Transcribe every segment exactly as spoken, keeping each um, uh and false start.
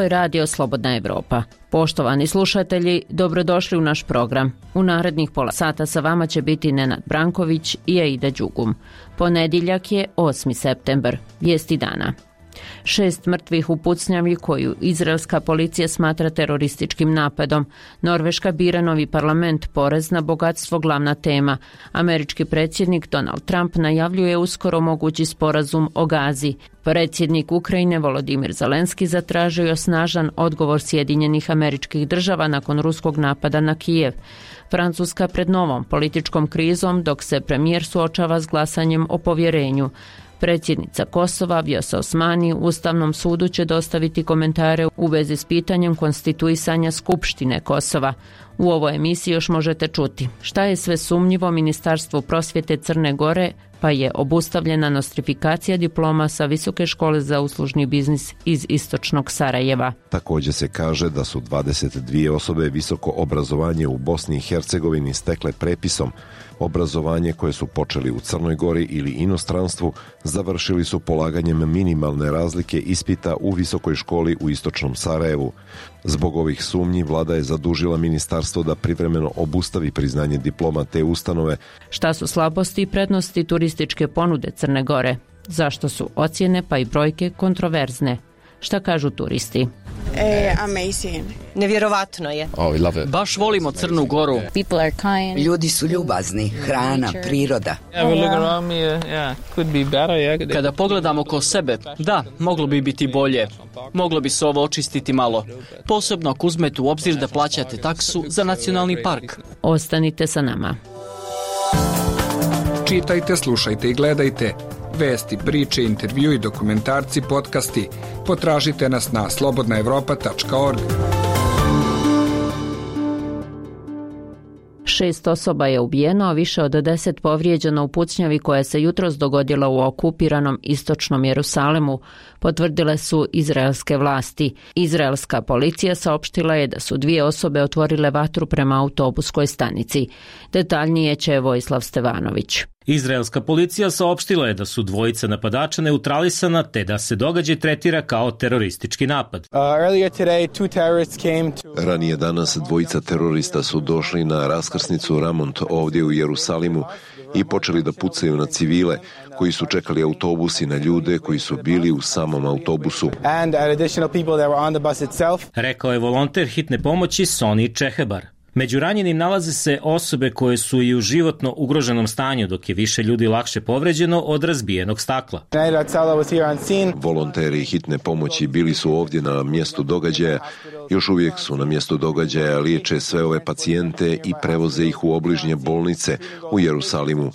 Ovo je radio Slobodna Evropa. Poštovani slušatelji, dobrodošli u naš program. U narednih pola sata sa vama će biti Nenad Branković i Aida Đugum. Ponedjeljak je osmi septembar, vijesti dana. Šest mrtvih u pucnjavi koju izraelska policija smatra terorističkim napadom. Norveška bira novi parlament, porez na bogatstvo glavna tema. Američki predsjednik Donald Trump najavljuje uskoro mogući sporazum o Gazi. Predsjednik Ukrajine Volodimir Zelenski zatražio je snažan odgovor Sjedinjenih Američkih Država nakon ruskog napada na Kijev. Francuska pred novom političkom krizom dok se premijer suočava s glasanjem o povjerenju. Predsjednica Kosova Vjosa Osmani Ustavnom sudu će dostaviti komentare u vezi s pitanjem konstituisanja Skupštine Kosova. U ovoj emisiji još možete čuti šta je sve sumnjivo Ministarstvu prosvjete Crne Gore, pa je obustavljena nostrifikacija diploma sa Visoke škole za uslužni biznis iz istočnog Sarajeva. Također se kaže da su dvadeset dvije osobe visoko obrazovanje u Bosni i Hercegovini stekle prepisom. Obrazovanje koje su počeli u Crnoj Gori ili inostranstvu završili su polaganjem minimalne razlike ispita u Visokoj školi u istočnom Sarajevu. Zbog ovih sumnji vlada je zadužila ministarstvo da privremeno obustavi priznanje diploma te ustanove. Šta su slabosti i prednosti turističke ponude Crne Gore? Zašto su ocjene pa i brojke kontroverzne? Šta kažu turisti? E, amazing. Nevjerovatno je. Oh, we love it. Baš volimo Crnu Goru. People are kind. Ljudi su ljubazni, hrana, priroda. Kada pogledamo oko sebe, da, moglo bi biti bolje. Moglo bi se ovo očistiti malo. Posebno ako uzmete u obzir da plaćate taksu za nacionalni park. Ostanite sa nama. Čitajte, slušajte i gledajte. Vesti, priče, intervju i dokumentarci, podcasti. Potražite nas na slobodna evropa tačka org. Šest osoba je ubijeno, a više od deset povrijeđeno u pucnjavi koja se jutros dogodila u okupiranom istočnom Jerusalemu, potvrdile su izraelske vlasti. Izraelska policija saopštila je da su dvije osobe otvorile vatru prema autobuskoj stanici. Detaljnije će Vojislav Stevanović. Izraelska policija saopštila je da su dvojica napadača neutralisana te da se događaj tretira kao teroristički napad. Ranije danas dvojica terorista su došli na raskrsnicu Ramont ovdje u Jerusalimu i počeli da pucaju na civile koji su čekali autobus i na ljude koji su bili u samom autobusu. Rekao je volonter hitne pomoći Sonny Čehebar. Među ranjenim nalaze se osobe koje su i u životno ugroženom stanju, dok je više ljudi lakše povređeno od razbijenog stakla. Volonteri hitne pomoći bili su ovdje na mjestu događaja. Još uvijek su na mjestu događaja, liječe sve ove pacijente i prevoze ih u obližnje bolnice u Jerusalimu.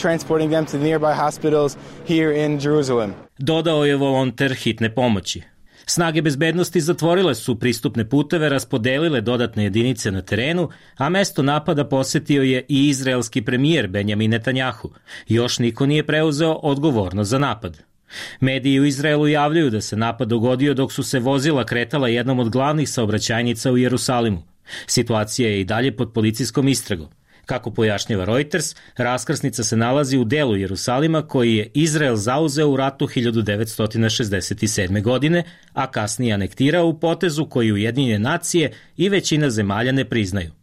Dodao je volonter hitne pomoći. Snage bezbednosti zatvorile su pristupne puteve, raspodelile dodatne jedinice na terenu, a mesto napada posjetio je i izraelski premijer Benjamin Netanjahu. Još niko nije preuzeo odgovornost za napad. Mediji u Izraelu javljaju da se napad dogodio dok su se vozila kretala jednom od glavnih saobraćajnica u Jerusalimu. Situacija je i dalje pod policijskom istragom. Kako pojašnjava Reuters, raskrsnica se nalazi u delu Jerusalima koji je Izrael zauzeo u ratu hiljadu devetsto šezdeset sedme. godine, a kasnije anektirao u potezu koji Ujedinjene nacije i većina zemalja ne priznaju.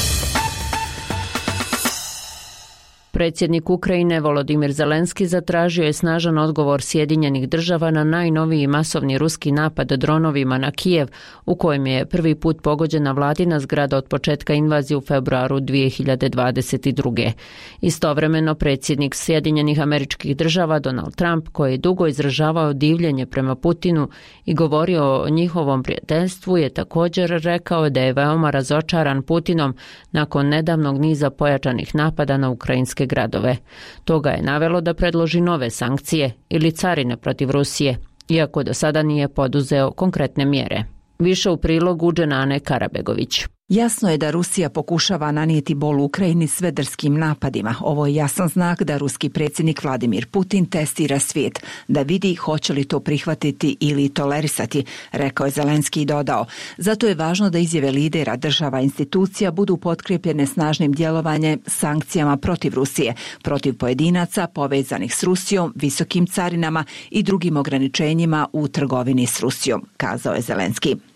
Predsjednik Ukrajine Volodimir Zelenski zatražio je snažan odgovor Sjedinjenih Država na najnoviji masovni ruski napad dronovima na Kijev, u kojem je prvi put pogođena vladina zgrada od početka invazije u februaru dvije hiljade dvadeset druge. Istovremeno predsjednik Sjedinjenih Američkih Država Donald Trump, koji je dugo izražavao divljenje prema Putinu i govorio o njihovom prijateljstvu, je također rekao da je veoma razočaran Putinom nakon nedavnog niza pojačanih napada na ukrajinske gradove. To ga je navelo da predloži nove sankcije ili carine protiv Rusije, iako do sada nije poduzeo konkretne mjere. Više u prilogu Dženane Karabegović. Jasno je da Rusija pokušava nanijeti bol Ukrajini svederskim napadima. Ovo je jasan znak da ruski predsjednik Vladimir Putin testira svijet, da vidi hoće li to prihvatiti ili tolerisati, rekao je Zelenski i dodao. Zato je važno da izjave lidera država i institucija budu potkrepljene snažnim djelovanjem, sankcijama protiv Rusije, protiv pojedinaca povezanih s Rusijom, visokim carinama i drugim ograničenjima u trgovini s Rusijom, kazao je Zelenski.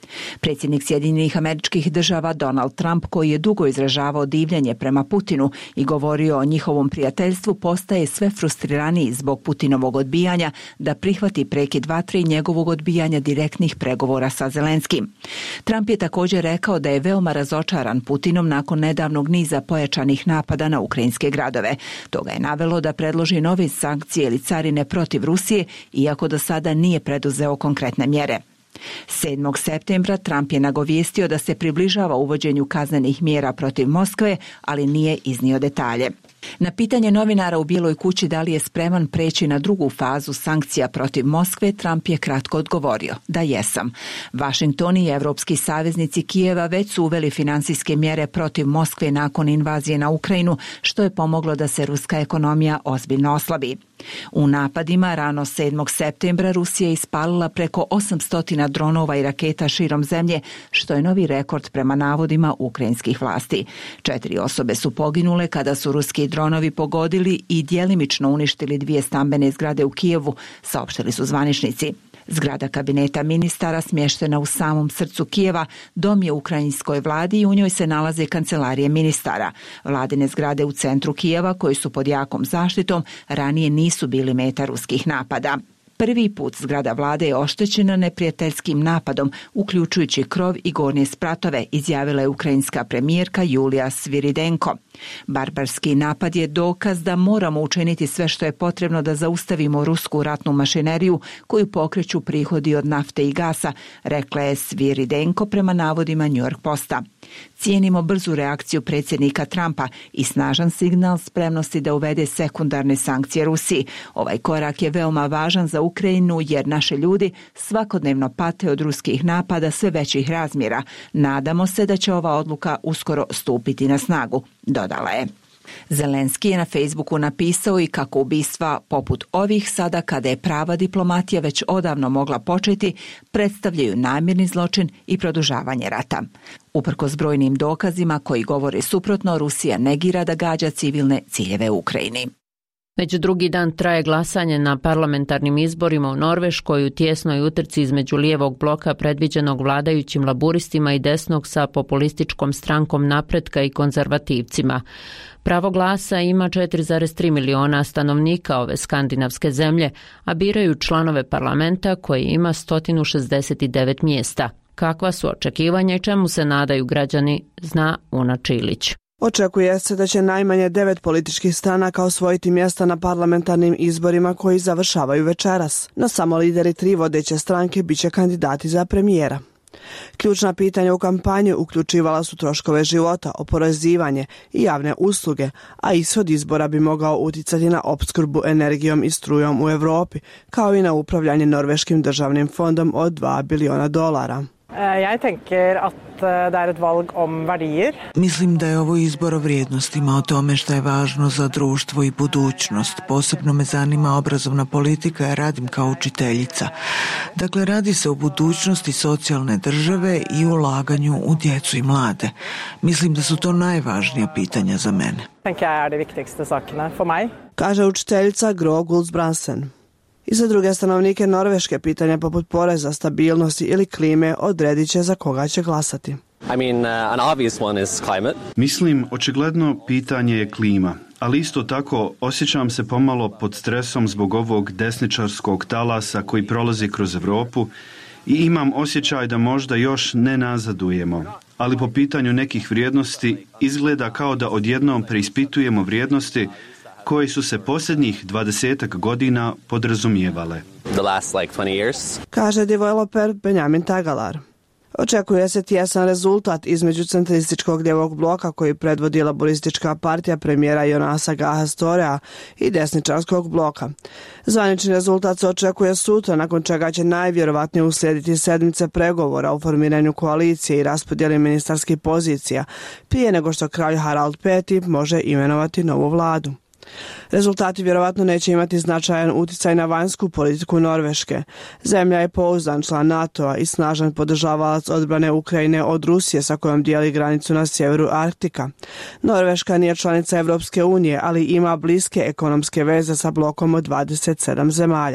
Predsjednik Sjedinjenih Američkih Država Donald Trump, koji je dugo izražavao divljenje prema Putinu i govorio o njihovom prijateljstvu, postaje sve frustriraniji zbog Putinovog odbijanja da prihvati prekid vatre i njegovog odbijanja direktnih pregovora sa Zelenskim. Trump je također rekao da je veoma razočaran Putinom nakon nedavnog niza pojačanih napada na ukrajinske gradove. To ga je navelo da predloži nove sankcije ili carine protiv Rusije, iako do sada nije preduzeo konkretne mjere. sedmog septembra Trump je nagovijestio da se približava uvođenju kaznenih mjera protiv Moskve, ali nije iznio detalje. Na pitanje novinara u Bijeloj kući da li je spreman preći na drugu fazu sankcija protiv Moskve, Trump je kratko odgovorio da jesam. Washington i evropski saveznici Kijeva već su uveli financijske mjere protiv Moskve nakon invazije na Ukrajinu, što je pomoglo da se ruska ekonomija ozbiljno oslabi. U napadima rano sedmog septembra Rusija je ispalila preko osamsto dronova i raketa širom zemlje, što je novi rekord prema navodima ukrajinskih vlasti. Četiri osobe su poginule kada su ruski dronovi pogodili i djelimično uništili dvije stambene zgrade u Kijevu, saopštili su zvaničnici. Zgrada kabineta ministara smještena u samom srcu Kijeva dom je ukrajinskoj vladi i u njoj se nalaze kancelarije ministara. Vladine zgrade u centru Kijeva, koji su pod jakom zaštitom, ranije nisu bili meta ruskih napada. Prvi put zgrada vlade je oštećena neprijateljskim napadom, uključujući krov i gornje spratove, izjavila je ukrajinska premijerka Julija Sviridenko. Barbarski napad je dokaz da moramo učiniti sve što je potrebno da zaustavimo rusku ratnu mašineriju koju pokreću prihodi od nafte i gasa, rekla je Sviridenko prema navodima New York Posta. Cijenimo brzu reakciju predsjednika Trumpa i snažan signal spremnosti da uvede sekundarne sankcije Rusiji. Ovaj korak je veoma važan za Ukrajinu jer naši ljudi svakodnevno pate od ruskih napada sve većih razmjera. Nadamo se da će ova odluka uskoro stupiti na snagu, dodala je. Zelenski je na Facebooku napisao i kako ubistva poput ovih sada, kada je prava diplomatija već odavno mogla početi, predstavljaju namjerni zločin i produžavanje rata. Uprkos brojnim dokazima koji govore suprotno, Rusija negira da gađa civilne ciljeve u Ukrajini. Već drugi dan traje glasanje na parlamentarnim izborima u Norveškoj u tjesnoj utrci između lijevog bloka predviđenog vladajućim laburistima i desnog sa populističkom strankom Napretka i konzervativcima. Pravo glasa ima četiri zarez tri miliona stanovnika ove skandinavske zemlje, a biraju članove parlamenta koji ima sto šezdeset devet mjesta. Kakva su očekivanja i čemu se nadaju građani, zna Una Čilić. Očekuje se da će najmanje devet političkih stranaka osvojiti mjesta na parlamentarnim izborima koji završavaju večeras. No samo lideri tri vodeće stranke bit će kandidati za premijera. Ključna pitanja u kampanji uključivala su troškove života, oporezivanje i javne usluge, a ishod izbora bi mogao utjecati na opskrbu energijom i strujom u Europi, kao i na upravljanje Norveškim državnim fondom od dva biliona dolara. Jeg tenker at det er et valg om verdier. Mislim da je ovo izbor o vrijednostima, o tome što je važno za društvo i budućnost. Posebno me zanima obrazovna politika, jer radim kao učiteljica. Dakle, radi se o budućnosti socijalne države i ulaganju u djecu i mlade. Mislim da su to najvažnija pitanja za mene. Tenker jeg er de viktigste sakene for meg. Kaže učiteljica Gro Guldsbransen. I za druge stanovnike Norveške pitanja poput poreza, stabilnosti ili klime odredit će za koga će glasati. I mean, uh, an obvious one is climate. Mislim, očigledno pitanje je klima, ali isto tako osjećam se pomalo pod stresom zbog ovog desničarskog talasa koji prolazi kroz Europu i imam osjećaj da možda još ne nazadujemo. Ali po pitanju nekih vrijednosti izgleda kao da odjednom preispitujemo vrijednosti koje su se posljednjih dvadesetak godina podrazumijevale. The last like twenty years. Kaže developer Benjamin Tagalar. Očekuje se tjesan rezultat između centrističkog lijevog bloka koji predvodi laboristička partija premijera Jonasa Gaha Storea i desničarskog bloka. Zvanični rezultat se očekuje sutra, nakon čega će najvjerovatnije uslijediti sedmice pregovora o formiranju koalicije i raspodjeli ministarskih pozicija, prije nego što kralj Harald peti može imenovati novu vladu. Rezultati vjerovatno neće imati značajan utjecaj na vanjsku politiku Norveške. Zemlja je pouzdan član NATO-a i snažan podržavalac odbrane Ukrajine od Rusije sa kojom dijeli granicu na sjeveru Arktika. Norveška nije članica Europske unije, ali ima bliske ekonomske veze sa blokom od dvadeset sedam zemalja.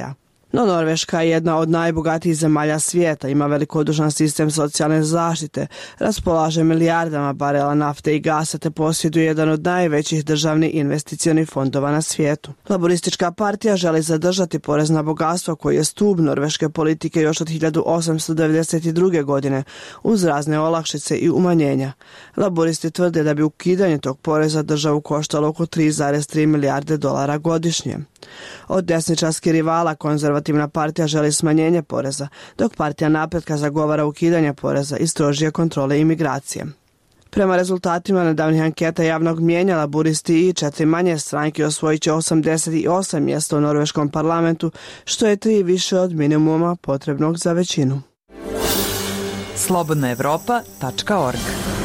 No Norveška je jedna od najbogatijih zemalja svijeta, ima velikodušan sistem socijalne zaštite, raspolaže milijardama barela nafte i gasa te posjeduje jedan od najvećih državnih investicionih fondova na svijetu. Laboristička partija želi zadržati porez na bogatstvo koji je stup norveške politike još od hiljadu osamsto devedeset druge. godine uz razne olakšice i umanjenja. Laboristi tvrde da bi ukidanje tog poreza državu koštalo oko tri zarez tri milijarde dolara godišnje. Od desničarskih rivala konzervativna partija želi smanjenje poreza, dok partija napretka zagovara ukidanje poreza i strožije kontrole imigracije. Prema rezultatima nedavnih anketa javnog mijenja, laburisti i četiri manje stranke osvojit će osamdeset osam mjesta u norveškom parlamentu, što je tri više od minimuma potrebnog za većinu. slobodna evropa tačka org.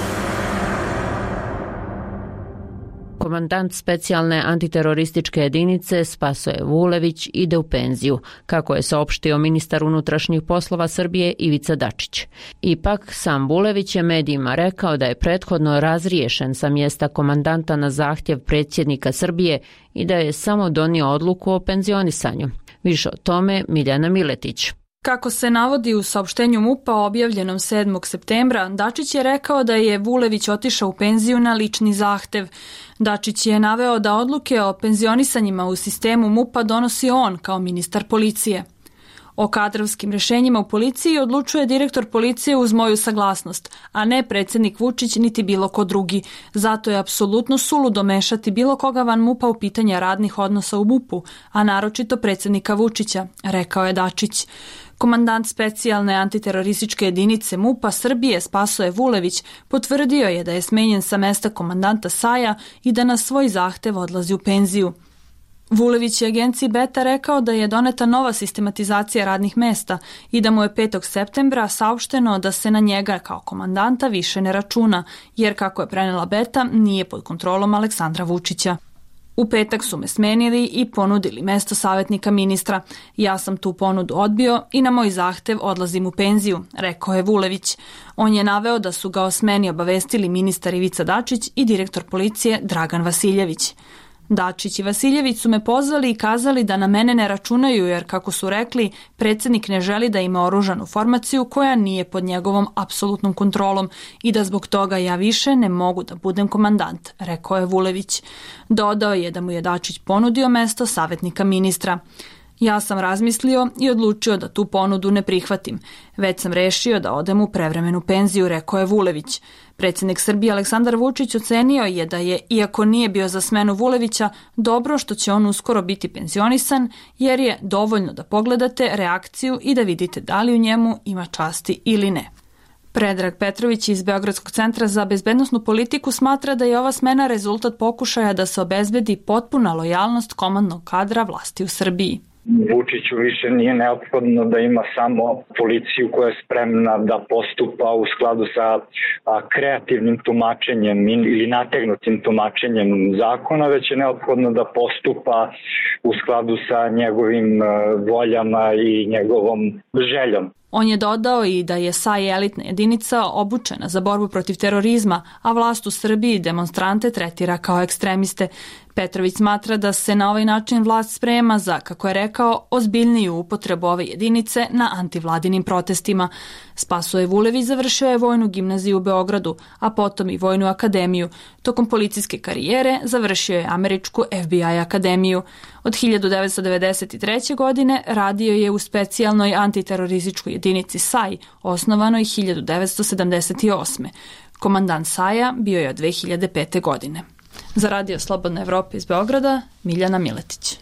Komandant specijalne antiterorističke jedinice Spasoje Vulević ide u penziju, kako je saopštio ministar unutrašnjih poslova Srbije Ivica Dačić. Ipak, sam Vulević je medijima rekao da je prethodno razriješen sa mjesta komandanta na zahtjev predsjednika Srbije i da je samo donio odluku o penzionisanju. Više o tome Miljana Miletić. Kako se navodi u saopštenju MUP-a objavljenom sedmog septembra, Dačić je rekao da je Vulević otišao u penziju na lični zahtev. Dačić je naveo da odluke o penzionisanjima u sistemu MUP-a donosi on kao ministar policije. O kadrovskim rješenjima u policiji odlučuje direktor policije uz moju saglasnost, a ne predsjednik Vučić niti bilo ko drugi. Zato je apsolutno suludo mešati bilo koga van MUP-a u pitanja radnih odnosa u MUP-u, a naročito predsjednika Vučića, rekao je Dačić. Komandant specijalne antiterorističke jedinice MUP-a Srbije Spasoje Vulević potvrdio je da je smenjen sa mesta komandanta Saja i da na svoj zahtev odlazi u penziju. Vulević je agenciji Beta rekao da je doneta nova sistematizacija radnih mesta i da mu je petog septembra saopšteno da se na njega kao komandanta više ne računa, jer kako je prenela Beta, nije pod kontrolom Aleksandra Vučića. U petak su me smenili i ponudili mesto savjetnika ministra. Ja sam tu ponudu odbio i na moj zahtev odlazim u penziju, rekao je Vulević. On je naveo da su ga o smeni obavestili ministar Ivica Dačić i direktor policije Dragan Vasiljević. Dačić i Vasiljević su me pozvali i kazali da na mene ne računaju jer, kako su rekli, predsjednik ne želi da ima oružanu formaciju koja nije pod njegovom apsolutnom kontrolom i da zbog toga ja više ne mogu da budem komandant, rekao je Vulević. Dodao je da mu je Dačić ponudio mesto savjetnika ministra. Ja sam razmislio i odlučio da tu ponudu ne prihvatim. Već sam rešio da odem u prevremenu penziju, rekao je Vulević. Predsjednik Srbije Aleksandar Vučić ocenio je da je, iako nije bio za smenu Vulevića, dobro što će on uskoro biti penzionisan, jer je dovoljno da pogledate reakciju i da vidite da li u njemu ima časti ili ne. Predrag Petrović iz Beogradskog centra za bezbednosnu politiku smatra da je ova smena rezultat pokušaja da se obezbedi potpuna lojalnost komandnog kadra vlasti u Srbiji. Vučiću više nije neophodno da ima samo policiju koja je spremna da postupa u skladu sa kreativnim tumačenjem ili nategnutim tumačenjem zakona, već je neophodno da postupa u skladu sa njegovim voljama i njegovom željom. On je dodao i da je S A I elitna jedinica obučena za borbu protiv terorizma, a vlast u Srbiji demonstrante tretira kao ekstremiste. Petrović smatra da se na ovaj način vlast sprema za, kako je rekao, ozbiljniju upotrebu ove jedinice na antivladinim protestima. Spasoje Vulević završio je vojnu gimnaziju u Beogradu, a potom i vojnu akademiju. Tokom policijske karijere završio je američku F B I akademiju. Od hiljadu devetsto devedeset treće. godine radio je u specijalnoj antiterorističkoj jedinici S A I, osnovanoj hiljadu devetsto sedamdeset osme. Komandant S A I-a bio je od dve hiljade pete. godine. Za Radio Slobodna Evropa iz Beograda, Miljana Miletić.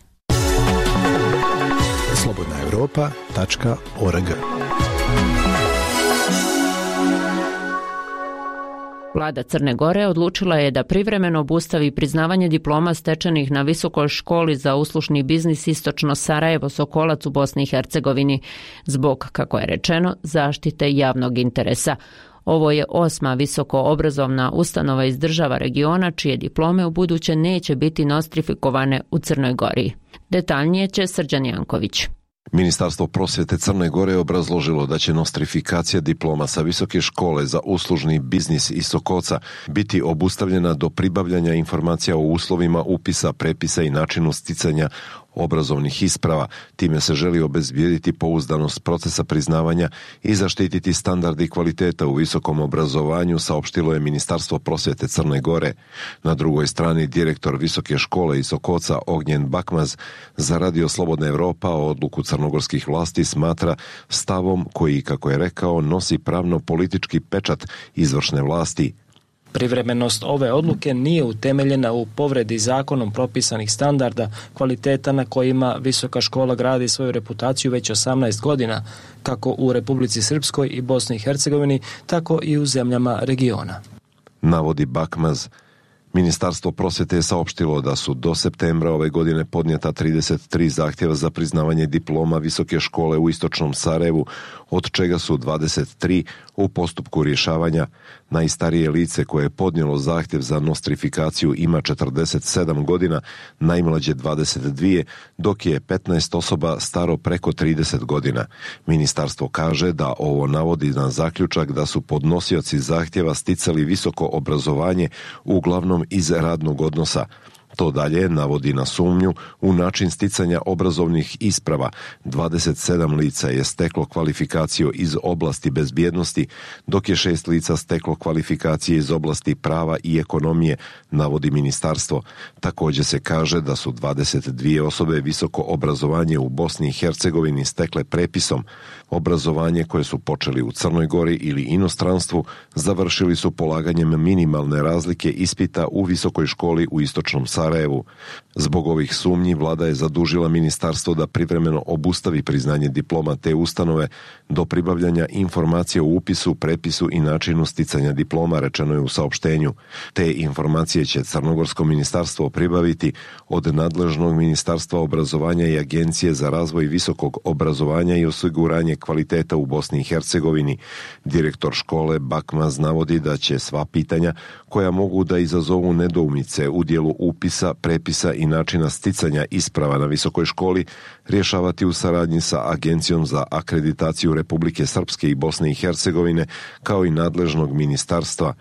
slobodna evropa tačka org. Vlada Crne Gore odlučila je da privremeno obustavi priznavanje diploma stečenih na Visokoj školi za uslužni biznis Istočno Sarajevo Sokolac u Bosni i Hercegovini zbog, kako je rečeno, zaštite javnog interesa. Ovo je osma visoko obrazovna ustanova iz država regiona čije diplome u buduće neće biti nostrifikovane u Crnoj Gori. Detaljnije će Srđan Janković. Ministarstvo prosvjete Crne Gore obrazložilo da će nostrifikacija diploma sa Visoke škole za uslužni biznis iz Sokoca biti obustavljena do pribavljanja informacija o uslovima upisa, prepisa i načinu sticanja obrazovnih isprava. Time se želi obezbijediti pouzdanost procesa priznavanja i zaštititi standardi kvaliteta u visokom obrazovanju, saopštilo je Ministarstvo prosvjete Crne Gore. Na drugoj strani direktor Visoke škole iz Sokoca Ognjen Bakmaz za Radio Slobodna Evropa odluku crnogorskih vlasti smatra stavom koji, kako je rekao, nosi pravno-politički pečat izvršne vlasti. Privremenost ove odluke nije utemeljena u povredi zakonom propisanih standarda kvaliteta na kojima visoka škola gradi svoju reputaciju već osamnaest godina, kako u Republici Srpskoj i Bosni i Hercegovini, tako i u zemljama regiona. Navodi Bakmaz. Ministarstvo prosvjete je saopštilo da su do septembra ove godine podnijeta trideset tri zahtjeva za priznavanje diploma visoke škole u istočnom Sarajevu, od čega su dvadeset tri u postupku rješavanja. Najstarije lice koje je podnijelo zahtjev za nostrifikaciju ima četrdeset sedam godina, najmlađe dvadeset dva, dok je petnaest osoba staro preko trideset godina. Ministarstvo kaže da ovo navodi na zaključak da su podnosioci zahtjeva sticali visoko obrazovanje uglavnom iz radnog odnosa. To dalje navodi na sumnju u način sticanja obrazovnih isprava. dvadeset sedam lica je steklo kvalifikaciju iz oblasti bezbjednosti, dok je šest lica steklo kvalifikacije iz oblasti prava i ekonomije, navodi ministarstvo. Također se kaže da su dvadeset dvije osobe visoko obrazovanje u Bosni i Hercegovini stekle prepisom. Obrazovanje koje su počeli u Crnoj Gori ili inostranstvu završili su polaganjem minimalne razlike ispita u visokoj školi u istočnom Sarajevu. Zbog ovih sumnji vlada je zadužila ministarstvo da privremeno obustavi priznanje diploma te ustanove do pribavljanja informacija o upisu, prepisu i načinu sticanja diploma, rečeno je u saopštenju. Te informacije će Crnogorsko ministarstvo pribaviti od nadležnog Ministarstva obrazovanja i Agencije za razvoj visokog obrazovanja i osiguranje kvaliteta u Bosni i Hercegovini. Direktor škole Bakmaz navodi da će sva pitanja koja mogu da izazovu nedoumice u dijelu upisa, prepisa i načina sticanja isprava na visokoj školi rješavati u saradnji sa Agencijom za akreditaciju Republike Srpske i Bosne i Hercegovine, kao i nadležnog ministarstva.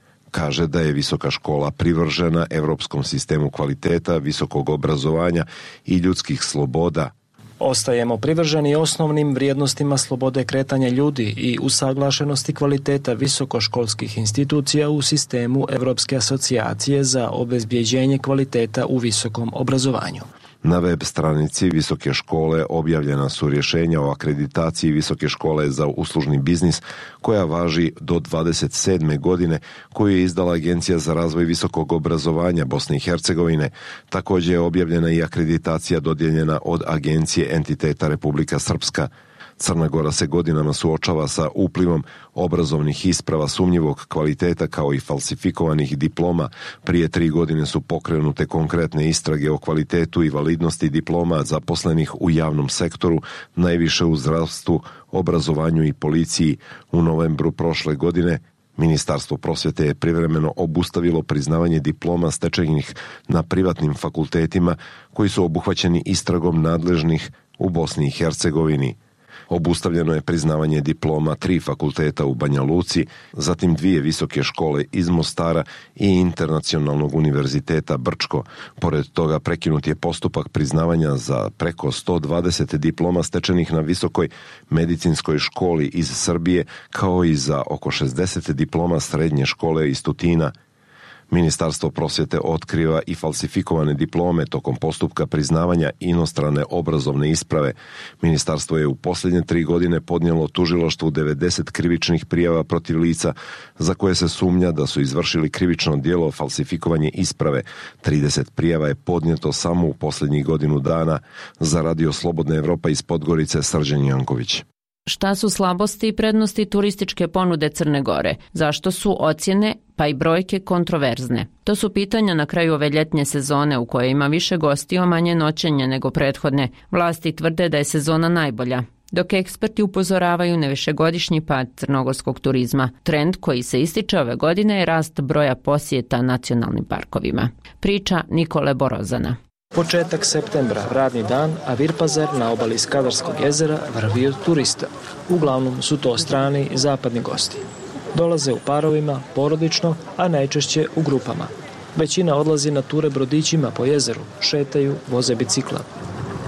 Kaže da je visoka škola privržena evropskom sistemu kvaliteta, visokog obrazovanja i ljudskih sloboda. Ostajemo privrženi osnovnim vrijednostima slobode kretanja ljudi i usaglašenosti kvaliteta visokoškolskih institucija u sistemu Evropske asocijacije za obezbjeđenje kvaliteta u visokom obrazovanju. Na web stranici Visoke škole objavljena su rješenja o akreditaciji Visoke škole za uslužni biznis koja važi do dvadeset sedme godine, koju je izdala Agencija za razvoj visokog obrazovanja Bosne i Hercegovine. Također je objavljena i akreditacija dodijeljena od Agencije entiteta Republika Srpska. Crna Gora se godinama suočava sa uplivom obrazovnih isprava sumnjivog kvaliteta kao i falsifikovanih diploma. Prije tri godine su pokrenute konkretne istrage o kvalitetu i validnosti diploma zaposlenih u javnom sektoru, najviše u zdravstvu, obrazovanju i policiji. U novembru prošle godine Ministarstvo prosvjete je privremeno obustavilo priznavanje diploma stečenih na privatnim fakultetima koji su obuhvaćeni istragom nadležnih u Bosni i Hercegovini. Obustavljeno je priznavanje diploma tri fakulteta u Banja Luci, zatim dvije visoke škole iz Mostara i Internacionalnog univerziteta Brčko. Pored toga prekinut je postupak priznavanja za preko sto dvadeset diploma stečenih na visokoj medicinskoj školi iz Srbije, kao i za oko šezdeset diploma srednje škole iz Tutina. Ministarstvo prosvjete otkriva i falsifikovane diplome tokom postupka priznavanja inostrane obrazovne isprave. Ministarstvo je u posljednje tri godine podnijelo tužilaštvu devedeset krivičnih prijava protiv lica za koje se sumnja da su izvršili krivično djelo falsifikovanje isprave. trideset prijava je podnijeto samo u posljednjih godinu dana. Za Radio Slobodna Evropa iz Podgorice, Srđan Janković. Šta su slabosti i prednosti turističke ponude Crne Gore? Zašto su ocjene pa i brojke kontroverzne? To su pitanja na kraju ove ljetnje sezone u kojoj ima više gostiju, a manje noćenja nego prethodne. Vlasti tvrde da je sezona najbolja, dok eksperti upozoravaju na višegodišnji pad crnogorskog turizma. Trend koji se ističe ove godine je rast broja posjeta nacionalnim parkovima. Priča Nikole Borozana. Početak septembra, radni dan, a Virpazer na obali Skadarskog jezera vrvi od turista. Uglavnom su to strani i zapadni gosti. Dolaze u parovima, porodično, a najčešće u grupama. Većina odlazi na ture brodićima po jezeru, šetaju, voze bicikla.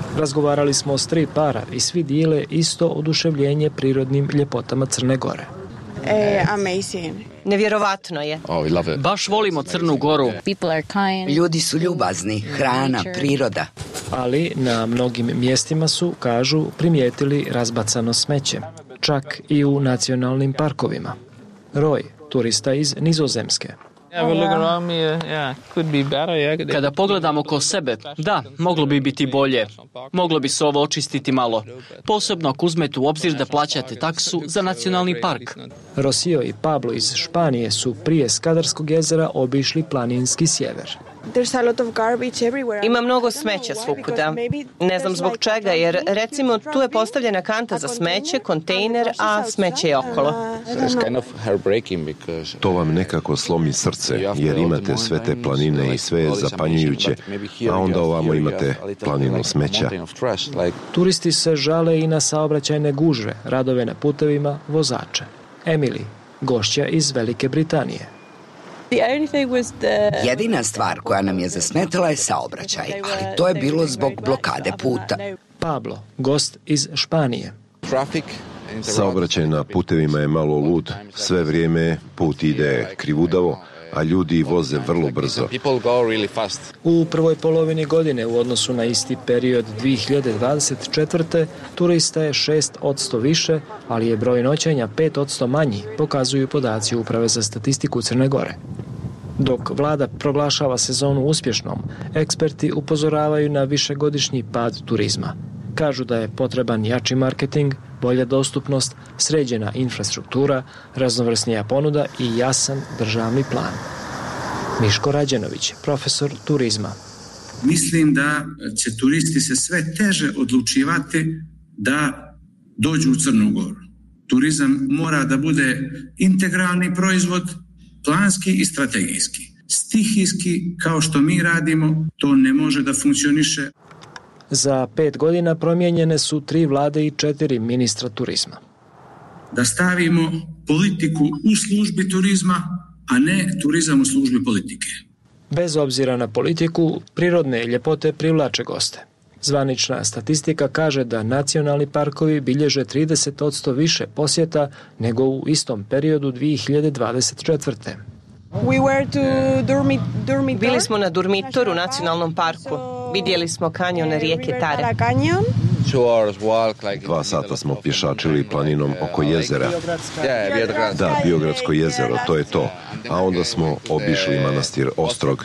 Razgovarali smo s tri para i svi dijele isto oduševljenje prirodnim ljepotama Crne Gore. E, amazing. Nevjerovatno je. Oh, we love it. Baš volimo Crnu Goru. Ljudi su ljubazni, hrana, priroda. Ali na mnogim mjestima su, kažu, primijetili razbacano smeće. Čak i u nacionalnim parkovima. Roy, turista iz Nizozemske. Kada pogledam oko sebe, da, moglo bi biti bolje. Moglo bi se ovo očistiti malo. Posebno ako uzmete u obzir da plaćate taksu za nacionalni park. Rosio i Pablo iz Španije su prije Skadarskog jezera obišli planinski sjever. Ima mnogo smeća svukuda. Ne znam zbog čega, jer recimo tu je postavljena kanta za smeće, kontejner, a smeće je okolo. To vam nekako slomi srce, jer imate sve te planine i sve je zapanjujuće, a onda ovamo imate planinu smeća. Turisti se žale i na saobraćajne gužve, radove na putevima, vozače. Emily, gošća iz Velike Britanije. Jedina stvar koja nam je zasmetala je saobraćaj, ali to je bilo zbog blokade puta. Pablo, gost iz Španije. Saobraćaj na putevima je malo lud, sve vrijeme put ide krivudavo, a ljudi voze vrlo brzo. U prvoj polovini godine u odnosu na isti period dvije hiljade dvadeset četvrte. turista je šest posto više, ali je broj noćenja pet posto manji, pokazuju podaci Uprave za statistiku Crne Gore. Dok vlada proglašava sezonu uspješnom, eksperti upozoravaju na višegodišnji pad turizma. Kažu da je potreban jači marketing, bolja dostupnost, sređena infrastruktura, raznovrsnija ponuda i jasan državni plan. Miško Rađenović, profesor turizma. Mislim da će turisti se sve teže odlučivati da dođu u Crnu Goru. Turizam mora da bude integralni proizvod, planski i strategijski. Stihijski, kao što mi radimo, to ne može da funkcioniše. Za pet godina promijenjene su tri vlade i četiri ministra turizma. Da stavimo politiku u službi turizma, a ne turizam u službi politike. Bez obzira na politiku, prirodne ljepote privlače goste. Zvanična statistika kaže da nacionalni parkovi bilježe trideset posto više posjeta nego u istom periodu dvije hiljade dvadeset četvrte. Bili smo na Durmitor u nacionalnom parku. Vidjeli smo kanjon rijeke Tare. Dva sata smo pješačili planinom oko jezera. Da, Biogradsko jezero, to je to. A onda smo obišli manastir Ostrog.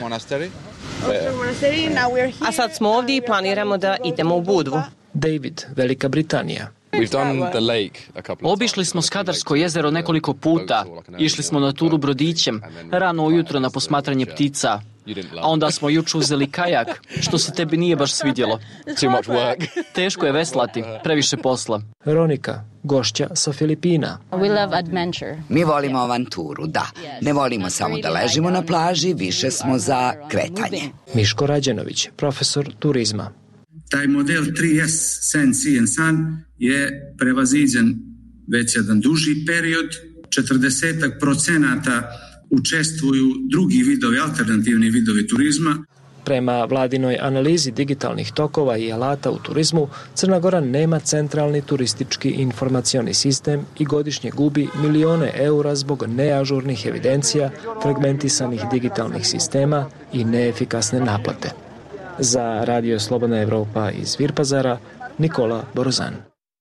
A sad smo ovdje i planiramo da idemo u Budvu. David, Velika Britanija. Obišli smo Skadarsko jezero nekoliko puta. Išli smo na turu brodićem, rano ujutro na posmatranje ptica. A onda smo jučer uzeli kajak, što se tebi nije baš svidjelo. Teško je veslati, previše posla. Veronika, gošća sa Filipina. Mi volimo avanturu, da. Ne volimo samo da ležimo na plaži, više smo za kretanje. Miško Rađenović, profesor turizma. Taj model tri S, Sand, Sea and Sun, je prevaziđen već jedan duži period. četrdeset procenata učestvuju drugi vidovi, alternativni vidovi turizma. Prema vladinoj analizi digitalnih tokova i alata u turizmu, Crna Gora nema centralni turistički informacioni sistem i godišnje gubi milijone eura zbog neažurnih evidencija, fragmentisanih digitalnih sistema i neefikasne naplate. Za Radio Slobodna Evropa iz Virpazara, Nikola Borozan.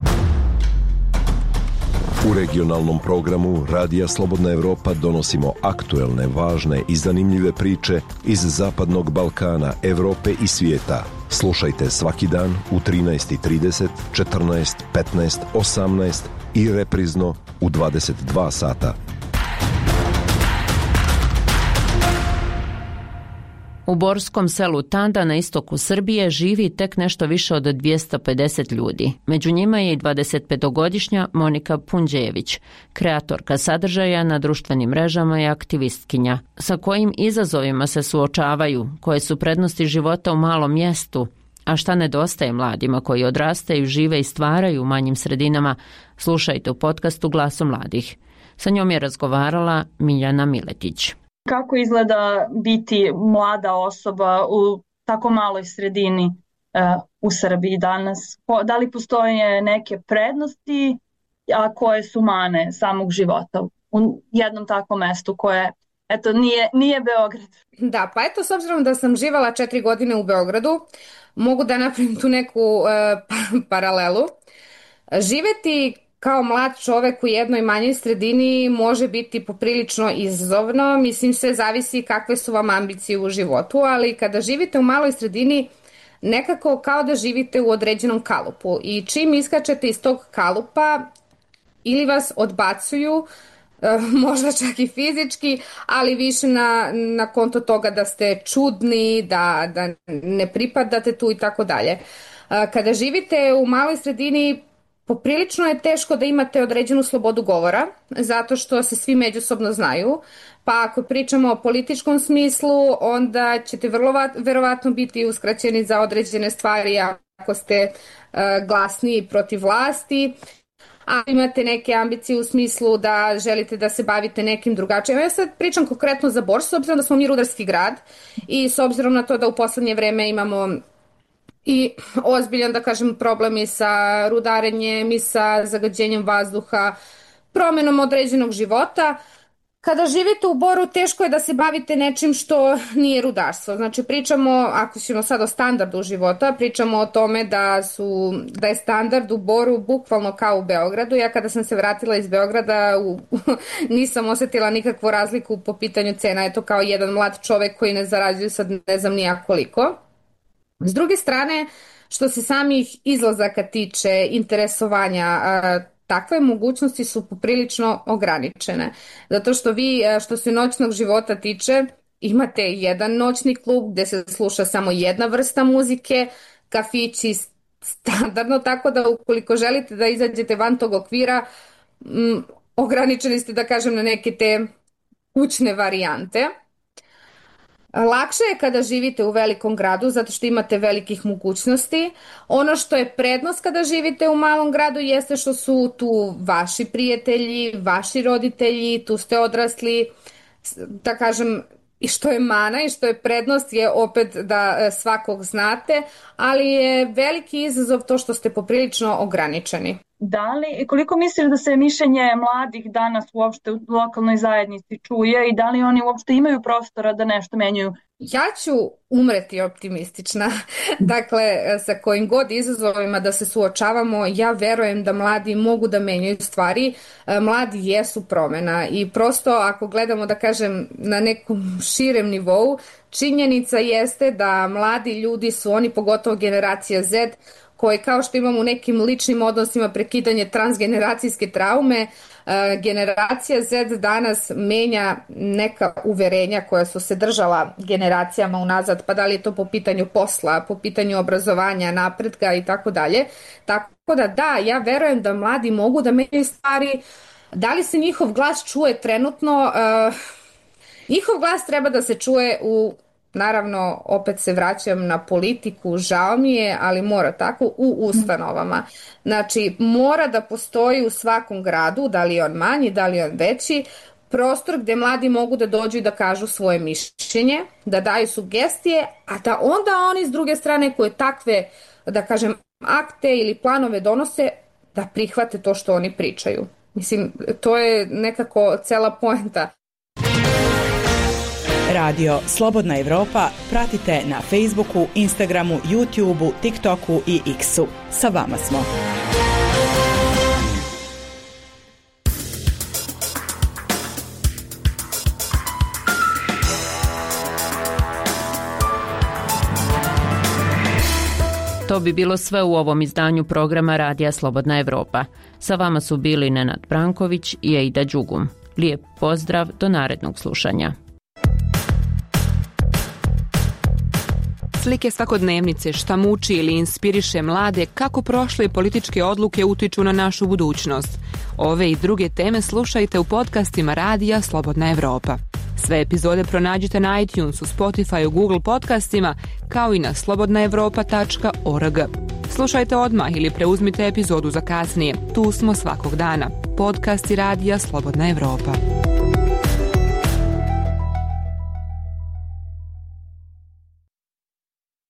U regionalnom programu Radija Slobodna Evropa donosimo aktuelne, važne i zanimljive priče iz Zapadnog Balkana, Evrope i svijeta. Slušajte svaki dan u trinaest i trideset, četrnaest, petnaest, osamnaest i reprizno u dvadeset dva sata. U borskom selu Tanda na istoku Srbije živi tek nešto više od dvjesto pedeset ljudi. Među njima je i dvadesetpetogodišnja Monika Punđević, kreatorka sadržaja na društvenim mrežama i aktivistkinja. Sa kojim izazovima se suočavaju, koje su prednosti života u malom mjestu, a šta nedostaje mladima koji odrastaju, žive i stvaraju u manjim sredinama, slušajte u podcastu Glasom mladih. Sa njom je razgovarala Miljana Miletić. Kako izgleda biti mlada osoba u tako maloj sredini? u Srbiji danas? Da li postoje neke prednosti, a koje su mane samog života u jednom takvom mestu koje, eto, nije, nije Beograd? Da, pa eto, s obzirom da sam živala četiri godine u Beogradu, mogu da napravim tu neku uh, paralelu. Živeti kao mlad čovek u jednoj manjoj sredini može biti poprilično izazovno, mislim sve zavisi kakve su vam ambicije u životu, ali kada živite u maloj sredini nekako kao da živite u određenom kalupu i čim iskačete iz tog kalupa ili vas odbacuju, možda čak i fizički, ali više na, na konto toga da ste čudni, da, da ne pripadate tu i tako dalje. Kada živite u maloj sredini, poprilično je teško da imate određenu slobodu govora, zato što se svi međusobno znaju, pa ako pričamo o političkom smislu, onda ćete vrlo verovatno biti uskraćeni za određene stvari ako ste uh, glasni protiv vlasti, a imate neke ambicije u smislu da želite da se bavite nekim drugačijim. Ja sad pričam konkretno za Bor, s obzirom da smo mi rudarski grad i s obzirom na to da u poslednje vreme imamo i ozbiljan, da kažem, problem i sa rudarenjem i sa zagađenjem vazduha, promenom određenog života. Kada živite u Boru, teško je da se bavite nečim što nije rudarstvo. Znači, pričamo, ako ćemo sad o standardu života, pričamo o tome da, su, da je standard u Boru bukvalno kao u Beogradu. Ja kada sam se vratila iz Beograda u, nisam osetila nikakvu razliku po pitanju cena. Eto, kao jedan mlad čovek koji ne zarađuje sad ne znam nija koliko. S druge strane, što se samih izlazaka tiče, interesovanja, takve mogućnosti su poprilično ograničene. Zato što vi, što se noćnog života tiče, imate jedan noćni klub gde se sluša samo jedna vrsta muzike, kafići standardno, tako da ukoliko želite da izađete van tog okvira, m, ograničeni ste, da kažem, na neke te kućne varijante. Lakše je kada živite u velikom gradu zato što imate velikih mogućnosti. Ono što je prednost kada živite u malom gradu jeste što su tu vaši prijatelji, vaši roditelji, tu ste odrasli, da kažem, i što je mana i što je prednost je opet da svakog znate, ali je veliki izazov to što ste poprilično ograničeni. Da li, koliko misliš da se mišljenje mladih danas uopšte u lokalnoj zajednici čuje i da li oni uopšte imaju prostora da nešto menjaju? Ja ću umreti optimistična. Dakle, sa kojim god izazovima da se suočavamo, ja verujem da mladi mogu da menjaju stvari. Mladi jesu promena i prosto ako gledamo, da kažem, na nekom širem nivou, činjenica jeste da mladi ljudi su oni, pogotovo generacija Z, koje kao što imamo u nekim ličnim odnosima prekidanje transgeneracijske traume, generacija Z danas menja neka uverenja koja su se držala generacijama unazad, pa da li je to po pitanju posla, po pitanju obrazovanja, napretka i tako dalje. Tako da da, ja verujem da mladi mogu da menjaju stvari. Da li se njihov glas čuje trenutno? Uh, njihov glas treba da se čuje u, naravno, opet se vraćam na politiku, žao mi je, ali mora tako, u ustanovama. Znači, mora da postoji u svakom gradu, da li je on manji, da li je on veći, prostor gde mladi mogu da dođu i da kažu svoje mišljenje, da daju sugestije, a da onda oni s druge strane koje takve, da kažem, akte ili planove donose, da prihvate to što oni pričaju. Mislim, to je nekako cela poenta. Radio Slobodna Evropa pratite na Facebooku, Instagramu, YouTubeu, TikToku i X-u. Sa vama smo. To bi bilo sve u ovom izdanju programa Radija Slobodna Evropa. Sa vama su bili Nenad Branković i Aida Đugum. Lijep pozdrav, do narednog slušanja. Slike svakodnevnice, šta muči ili inspiriše mlade, kako prošle političke odluke utiču na našu budućnost. Ove i druge teme slušajte u podcastima Radija Slobodna Evropa. Sve epizode pronađite na iTunesu, Spotifyu, Google podcastima, kao i na slobodna evropa tačka org. Slušajte odmah ili preuzmite epizodu za kasnije. Tu smo svakog dana. Podcasti Radija Slobodna Evropa.